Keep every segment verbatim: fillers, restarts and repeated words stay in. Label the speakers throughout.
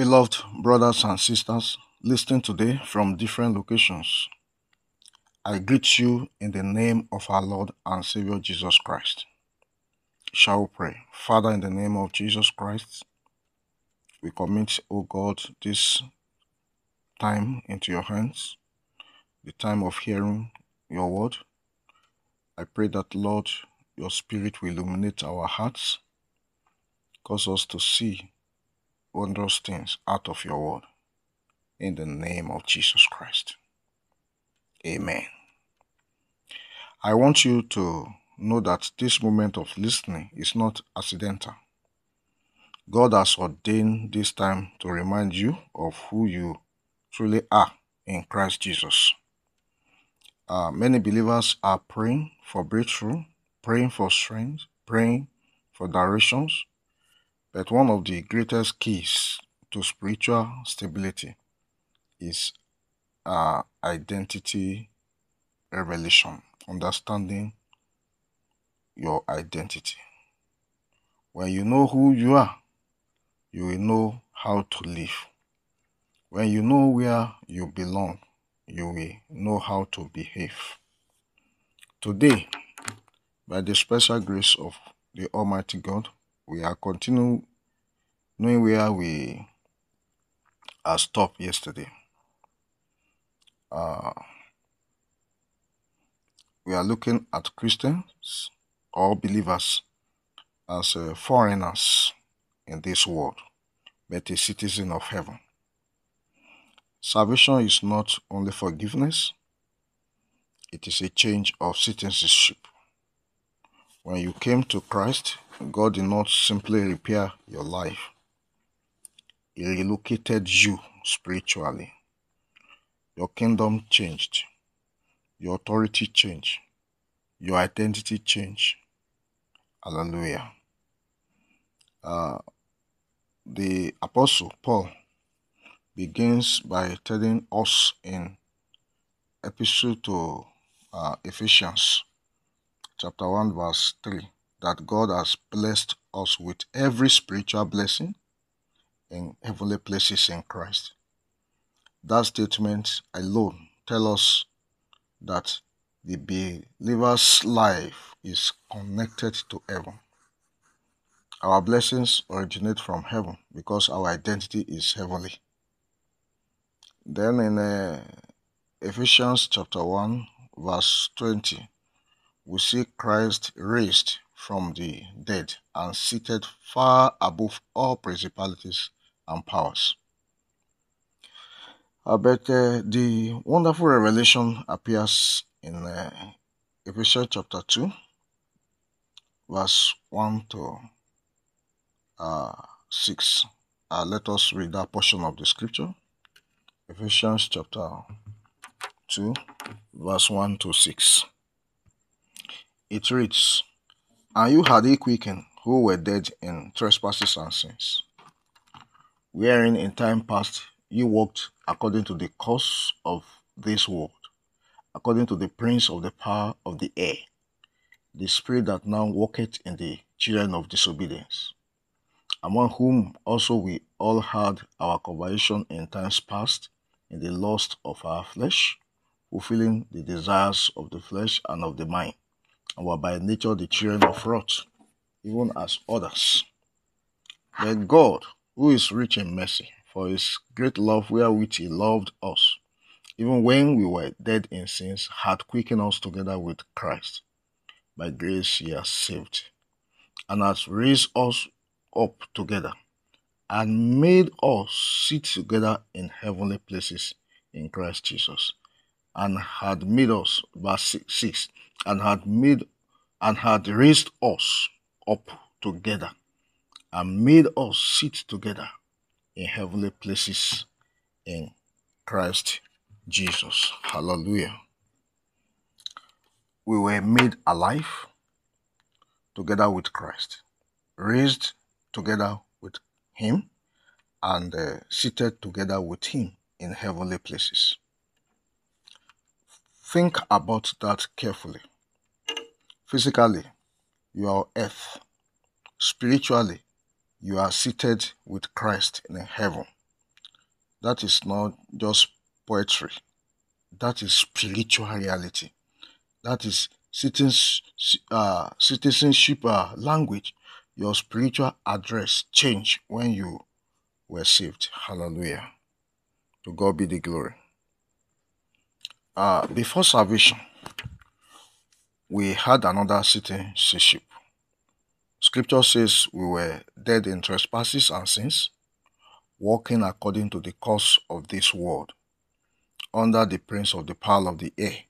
Speaker 1: Beloved brothers and sisters listening today from different locations, I greet you in the name of our Lord and Savior Jesus Christ. Shall we pray? Father, in the name of Jesus Christ, we commit, O God, this time into your hands, the time of hearing your word. I pray that, Lord, your Spirit will illuminate our hearts, cause us to see wondrous things out of your word. In the name of Jesus Christ. Amen. I want you to know that this moment of listening is not accidental. God has ordained this time to remind you of who you truly are in Christ Jesus. Uh, many believers are praying for breakthrough, praying for strength, praying for directions, but one of the greatest keys to spiritual stability is uh, identity revelation, understanding your identity. When you know who you are, you will know how to live. When you know where you belong, you will know how to behave. Today, by the special grace of the Almighty God, we are continuing knowing where we are stopped yesterday. Uh, we are looking at Christians or believers as uh, foreigners in this world, but a citizen of heaven. Salvation is not only forgiveness, it is a change of citizenship. When you came to Christ, God did not simply repair your life. He relocated you spiritually. Your kingdom changed. Your authority changed. Your identity changed. Hallelujah. Uh, the Apostle Paul begins by telling us in Epistle to uh, Ephesians chapter one verse three that God has blessed us with every spiritual blessing in heavenly places in Christ. That statement alone tells us that the believer's life is connected to heaven. Our blessings originate from heaven because our identity is heavenly. Then in uh, Ephesians chapter one verse twenty, we see Christ raised from the dead and seated far above all principalities and powers. Uh, but uh, the wonderful revelation appears in uh, Ephesians chapter two, verse one to uh, six. Uh, let us read that portion of the scripture. Ephesians chapter two, verse one to six. It reads, "And you had he quickened, who were dead in trespasses and sins, wherein in time past ye walked according to the course of this world, according to the prince of the power of the air, the spirit that now walketh in the children of disobedience, among whom also we all had our conversation in times past, in the lust of our flesh, fulfilling the desires of the flesh and of the mind, and were by nature the children of wrath, even as others. But God, who is rich in mercy, for his great love wherewith he loved us, even when we were dead in sins, hath quickened us together with Christ. By grace ye are saved, and hath raised us up together, and made us sit together in heavenly places in Christ Jesus, and had made us, verse six, and had made, and had raised us up together, and made us sit together in heavenly places in Christ Jesus." Hallelujah. We were made alive together with Christ, raised together with him, and uh, seated together with him in heavenly places. Think about that carefully. Physically, you are earth. Spiritually, you are seated with Christ in heaven. That is not just poetry. That is spiritual reality. That is uh, citizenship uh, language. Your spiritual address changed when you were saved. Hallelujah. To God be the glory. Uh, before salvation, we had another citizenship. Scripture says we were dead in trespasses and sins, walking according to the course of this world, under the prince of the power of the air.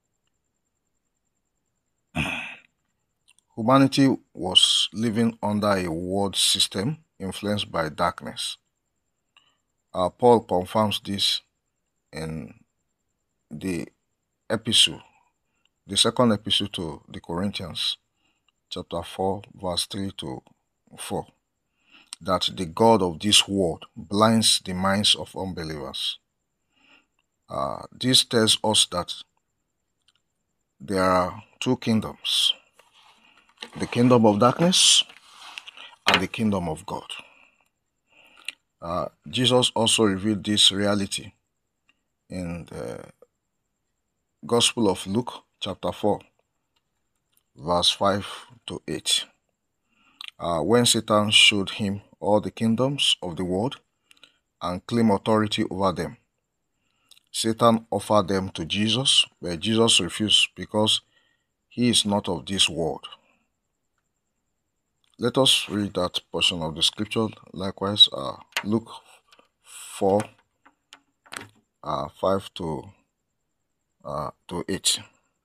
Speaker 1: Humanity was living under a world system influenced by darkness. Uh, Paul confirms this in the epistle, the second epistle to the Corinthians, chapter four, verse three to four, that the God of this world blinds the minds of unbelievers. Uh, this tells us that there are two kingdoms, the kingdom of darkness and the kingdom of God. Uh, Jesus also revealed this reality in the Gospel of Luke, chapter four, verse five to eight. Uh, when Satan showed him all the kingdoms of the world and claimed authority over them, Satan offered them to Jesus, but Jesus refused because he is not of this world. Let us read that portion of the scripture. Likewise, uh, Luke four, uh, five to, uh, to eight.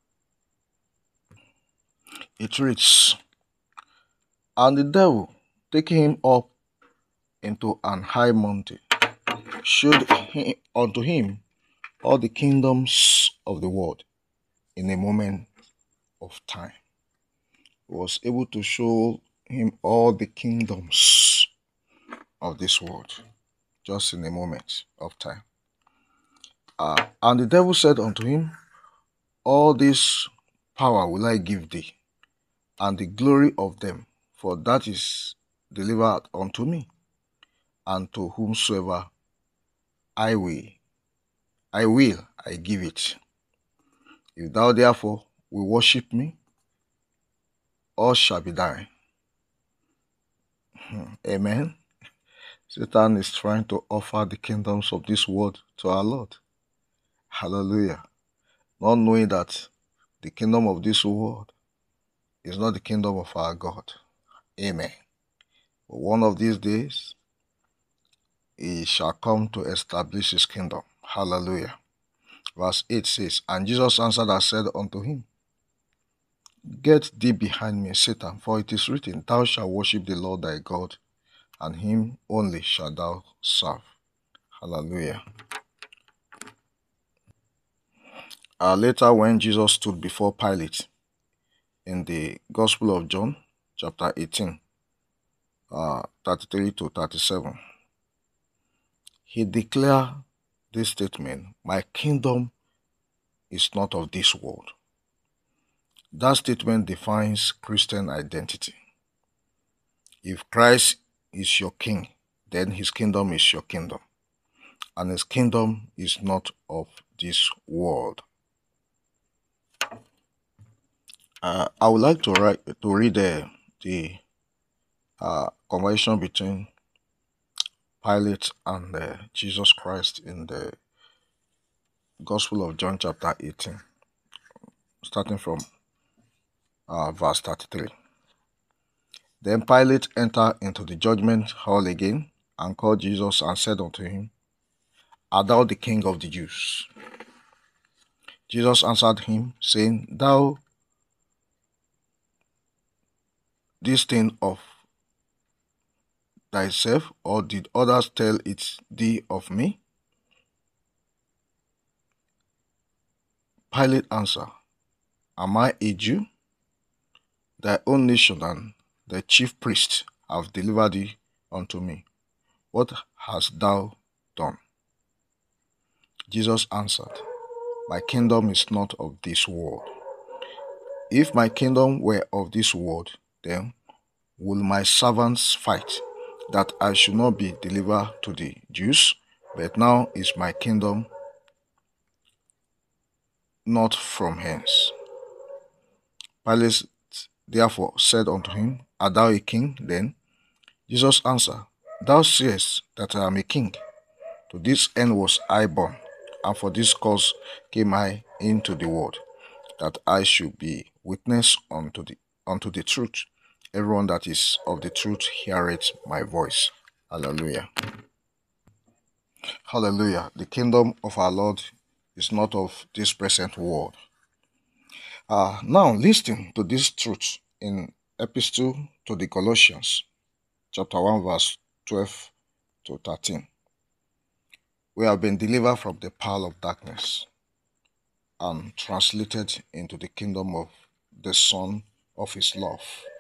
Speaker 1: It reads, "And the devil, taking him up into an high mountain, showed him, unto him all the kingdoms of the world in a moment of time." He was able to show him all the kingdoms of this world just in a moment of time. Uh, and the devil said unto him, "All this power will I give thee, and the glory of them, for that is delivered unto me, and to whomsoever I will, I will, I give it. If thou therefore will worship me, all shall be thine." Amen. Satan is trying to offer the kingdoms of this world to our Lord. Hallelujah. Not knowing that the kingdom of this world is not the kingdom of our God. Amen. But one of these days, he shall come to establish his kingdom. Hallelujah. Verse eight says, "And Jesus answered and said unto him, Get thee behind me, Satan, for it is written, Thou shalt worship the Lord thy God, and him only shalt thou serve." Hallelujah. Uh, later, when Jesus stood before Pilate in the Gospel of John, chapter eighteen, uh, thirty-three to thirty-seven, he declared this statement, "My kingdom is not of this world." That statement defines Christian identity. If Christ is your king, then his kingdom is your kingdom, and his kingdom is not of this world. Uh, I would like to write to read uh, the uh, conversation between Pilate and uh, Jesus Christ in the Gospel of John, chapter eighteen, starting from uh, verse thirty-three. "Then Pilate entered into the judgment hall again, and called Jesus, and said unto him, Art thou the King of the Jews? Jesus answered him, saying, Thou this thing of thyself, or did others tell it thee of me? Pilate answered, Am I a Jew? Thy own nation and the chief priests have delivered thee unto me. What hast thou done? Jesus answered, My kingdom is not of this world. If my kingdom were of this world, then would my servants fight, that I should not be delivered to the Jews? but now is my kingdom not from hence. Pilate therefore said unto him, Art thou a king then? Jesus answered, Thou sayest that I am a king. To this end was I born, and for this cause came I into the world, that I should be witness unto the unto the truth. Everyone that is of the truth heareth my voice. Hallelujah. Hallelujah. The kingdom of our Lord is not of this present world. Uh, now listen to this truth in Epistle to the Colossians, chapter one, verse twelve to thirteen. We have been delivered from the power of darkness and translated into the kingdom of the Son of His love.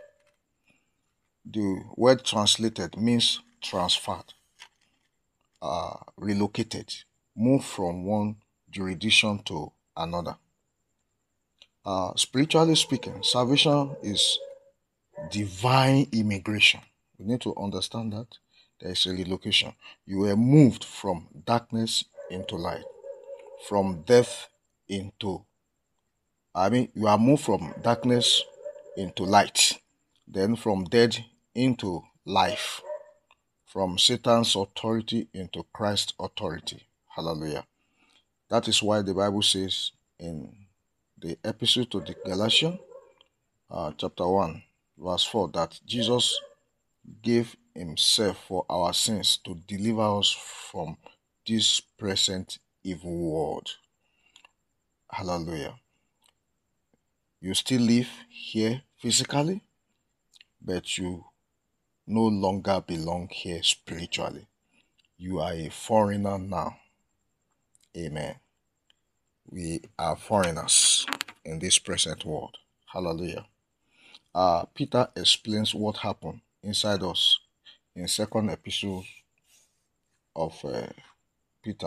Speaker 1: The word translated means transferred, uh, relocated, moved from one jurisdiction to another. Uh, spiritually speaking, salvation is divine immigration. We need to understand that there is a relocation. You were moved from darkness into light, from death into, I mean, you are moved from darkness into light, then from death into life, from Satan's authority into Christ's authority. Hallelujah. That is why the Bible says in the Epistle to the Galatians, uh, chapter one, verse four, that Jesus gave himself for our sins to deliver us from this present evil world. Hallelujah. You still live here physically, but you no longer belong here spiritually. You are a foreigner now. Amen. We are foreigners in this present world. Hallelujah. Uh, Peter explains what happened inside us in second epistle of uh, Peter,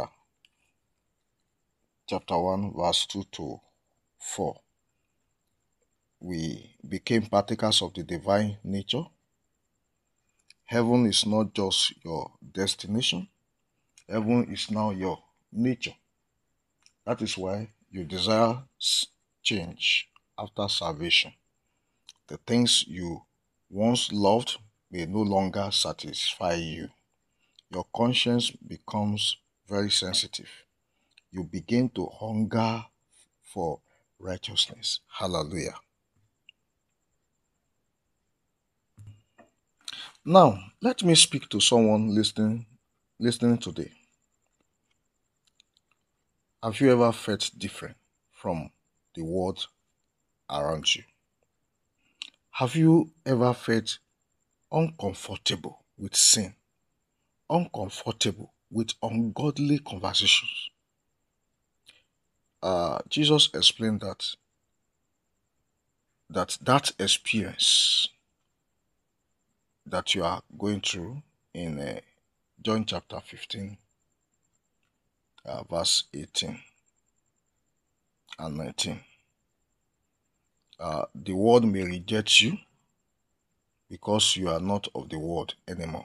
Speaker 1: chapter one, verse two to four. We became partakers of the divine nature. Heaven is not just your destination. Heaven is now your nature. That is why you desire change after salvation. The things you once loved may no longer satisfy you. Your conscience becomes very sensitive. You begin to hunger for righteousness. Hallelujah. Now, let me speak to someone listening, listening today. Have you ever felt different from the world around you? Have you ever felt uncomfortable with sin? Uncomfortable with ungodly conversations? Uh, Jesus explained that that that experience that you are going through in uh, John chapter fifteen, uh, verse eighteen and nineteen. Uh, the world may reject you because you are not of the world anymore.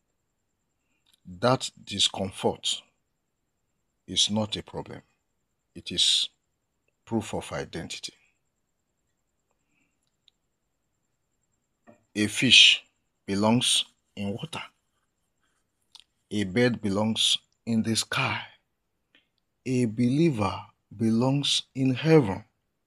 Speaker 1: That discomfort is not a problem. It is proof of identity. A fish belongs in water. A bird belongs in the sky. A believer belongs in heaven.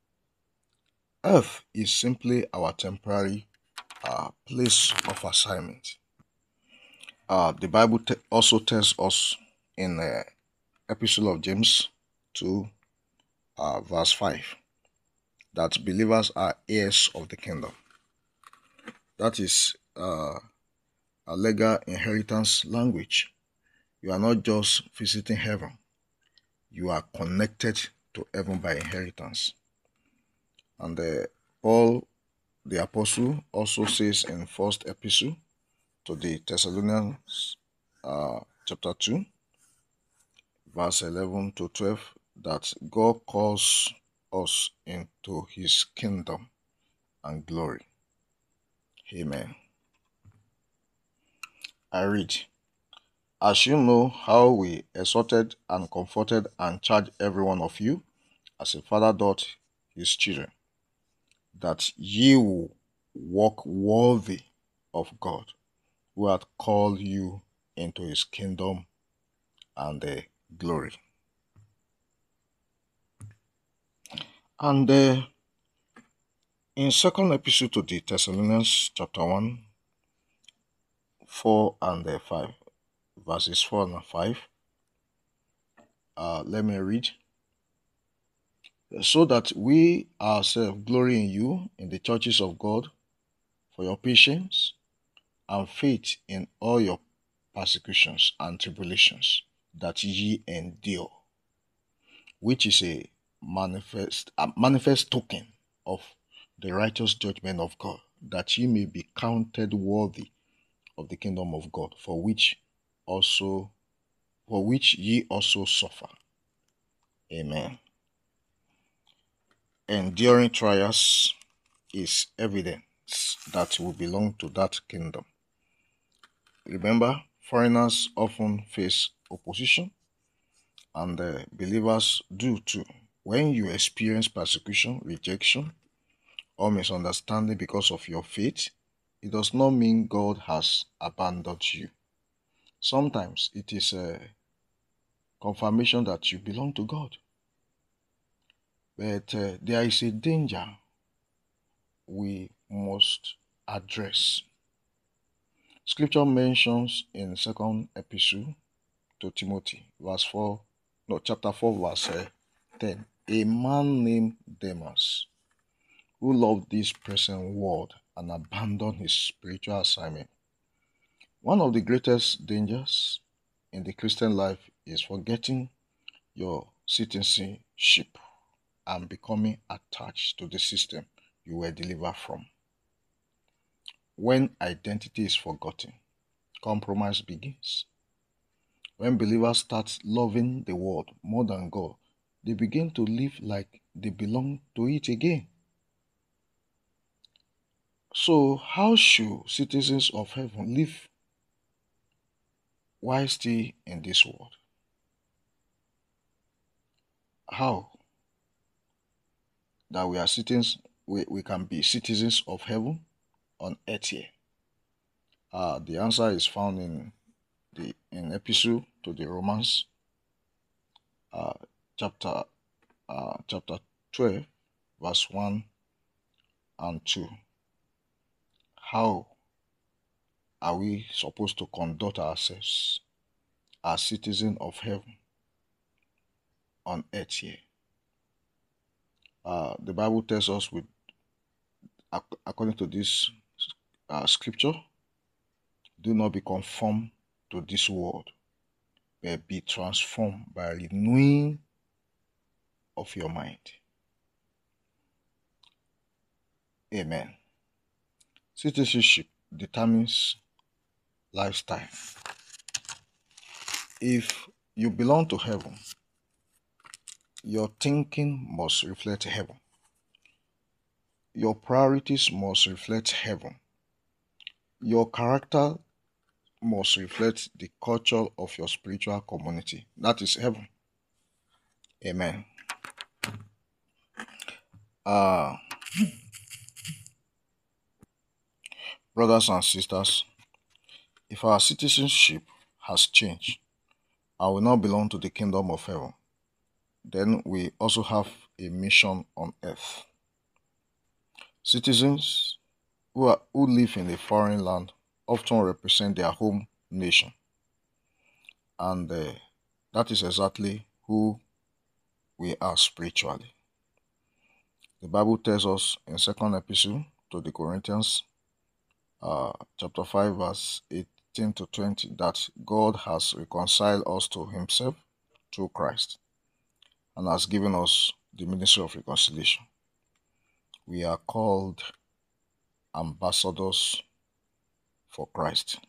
Speaker 1: Earth is simply our temporary uh, place of assignment. Uh, the Bible te- also tells us in the Epistle of James two, uh, verse five, that believers are heirs of the kingdom. That is uh, a legal inheritance language. You are not just visiting heaven. You are connected to heaven by inheritance. And uh, Paul the Apostle also says in First Epistle to the Thessalonians, uh, chapter two, verse eleven to twelve, that God calls us into His kingdom and glory. Amen. I read, As you know how we exhorted and comforted and charged every one of you, as a father doth his children, that ye will walk worthy of God, who hath called you into his kingdom and uh, glory. And uh, in second epistle to the Thessalonians, chapter one, four and uh, five, verses four and five, uh, let me read. So that we ourselves glory in you in the churches of God for your patience and faith in all your persecutions and tribulations that ye endure, which is a manifest a manifest token of the righteous judgment of God, that ye may be counted worthy of the kingdom of God, for which also for which ye also suffer. Amen. Enduring trials is evidence that we belong to that kingdom. Remember, foreigners often face opposition, and uh, believers do too. When you experience persecution, rejection, or misunderstanding because of your faith, it does not mean God has abandoned you. Sometimes it is a confirmation that you belong to God. But uh, there is a danger we must address. Scripture mentions in second epistle to Timothy, verse four, no, chapter four, verse uh, ten, a man named Demas, who loved this present world and abandoned his spiritual assignment. One of the greatest dangers in the Christian life is forgetting your citizenship and becoming attached to the system you were delivered from. When identity is forgotten, compromise begins. When believers start loving the world more than God, they begin to live like they belong to it again. So, how should citizens of heaven live while still in this world? How that we are citizens, we, we can be citizens of heaven on earth here? Uh, the answer is found in the in epistle to the Romans, uh, chapter uh, chapter twelve, verse one and two. How are we supposed to conduct ourselves as citizens of heaven on earth here? Uh, the Bible tells us, with according to this uh, scripture, do not be conformed to this world, but be transformed by renewing of your mind. Amen. Citizenship determines lifestyle. If you belong to heaven, your thinking must reflect heaven. Your priorities must reflect heaven. Your character must reflect the culture of your spiritual community. That is heaven. Amen. Uh, brothers and sisters, if our citizenship has changed and we now belong to the kingdom of heaven, then we also have a mission on earth. Citizens who, are, who live in a foreign land often represent their home nation. And uh, that is exactly who we are spiritually. The Bible tells us in second epistle to the Corinthians, uh, chapter five, verse eighteen to twenty, that God has reconciled us to himself through Christ and has given us the ministry of reconciliation. We are called ambassadors for Christ.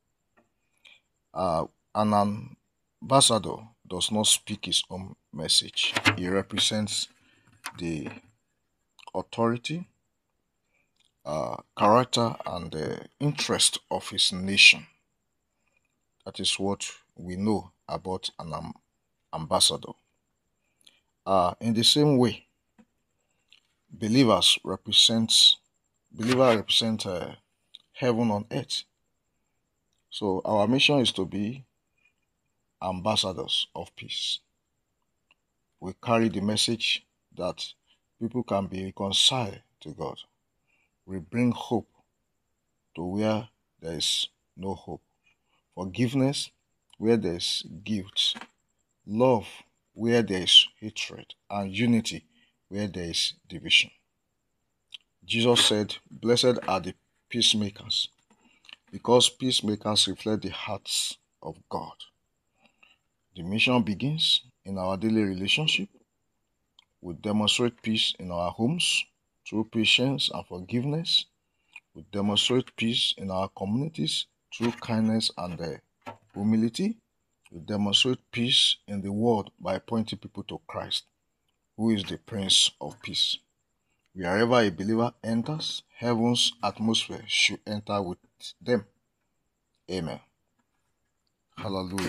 Speaker 1: Uh, an ambassador does not speak his own message. He represents the authority, uh, character, and the interest of his nation. That is what we know about an um, ambassador. Uh, in the same way, believers represent believers represent uh, heaven on earth. So our mission is to be ambassadors of peace. We carry the message that people can be reconciled to God. We bring hope to where there is no hope, forgiveness where there is guilt, love where there is hatred, and unity where there is division. Jesus said, "Blessed are the peacemakers, because peacemakers reflect the hearts of God." The mission begins in our daily relationship. We demonstrate peace in our homes through patience and forgiveness. We demonstrate peace in our communities through kindness and uh, humility. We demonstrate peace in the world by pointing people to Christ, who is the Prince of Peace. Wherever a believer enters, heaven's atmosphere should enter with them. Amen. Hallelujah.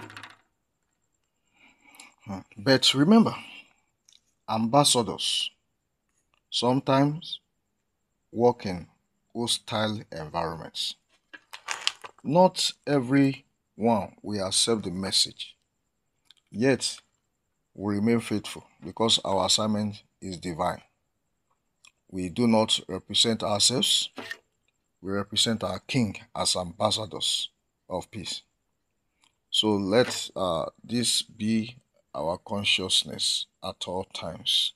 Speaker 1: But remember, ambassadors sometimes work in hostile environments. Not everyone will accept the message, yet we remain faithful because our assignment is divine. We do not represent ourselves, we represent our King as ambassadors of peace. So let uh, this be our consciousness at all times.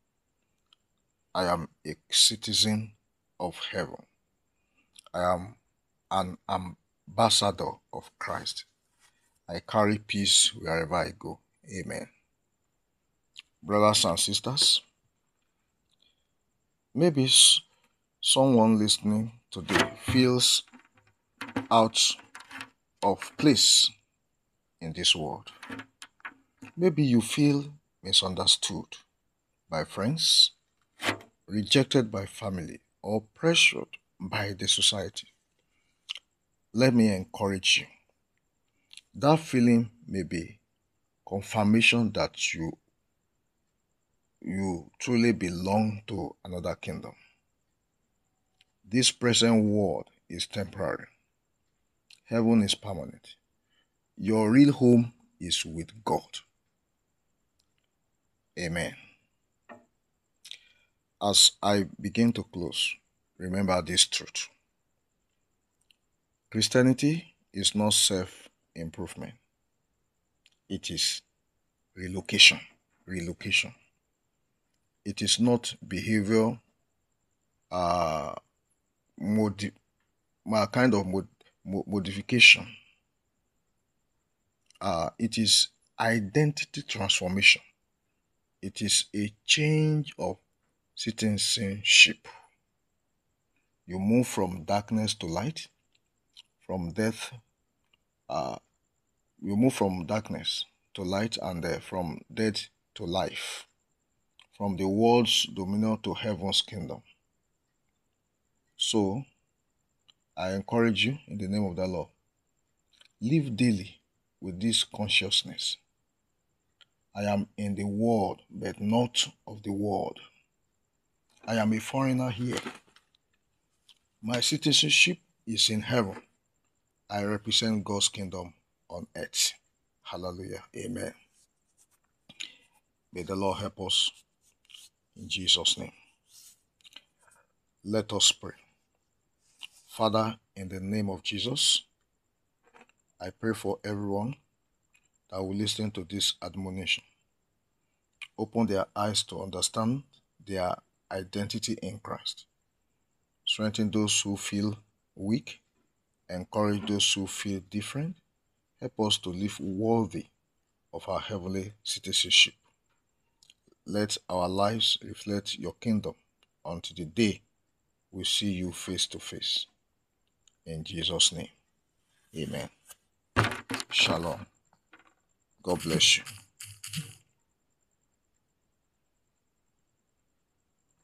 Speaker 1: I am a citizen of heaven. I am an ambassador of Christ. I carry peace wherever I go. Amen. Brothers and sisters, maybe someone listening today feels out of place in this world. Maybe you feel misunderstood by friends, rejected by family, or pressured by the society. Let me encourage you. That feeling may be confirmation that you you truly belong to another kingdom. This present world is temporary. Heaven is permanent. Your real home is with God. Amen. As I begin to close, remember this truth. Christianity is not self-improvement. It is relocation. Relocation. It is not behavior, uh, modi kind of mod modification. Uh, it is identity transformation. It is a change of citizenship. You move from darkness to light, from death. Uh, you move from darkness to light, and uh, from death to life, from the world's dominion to heaven's kingdom. So, I encourage you in the name of the Lord, live daily with this consciousness. I am in the world, but not of the world. I am a foreigner here. My citizenship is in heaven. I represent God's kingdom on earth. Hallelujah. Amen. May the Lord help us in Jesus' name. Let us pray. Father, in the name of Jesus, I pray for everyone that will listen to this admonition. Open their eyes to understand their identity in Christ. Strengthen those who feel weak. Encourage those who feel different. Help us to live worthy of our heavenly citizenship. Let our lives reflect your kingdom until the day we see you face to face. In Jesus' name, amen. Shalom. God bless you.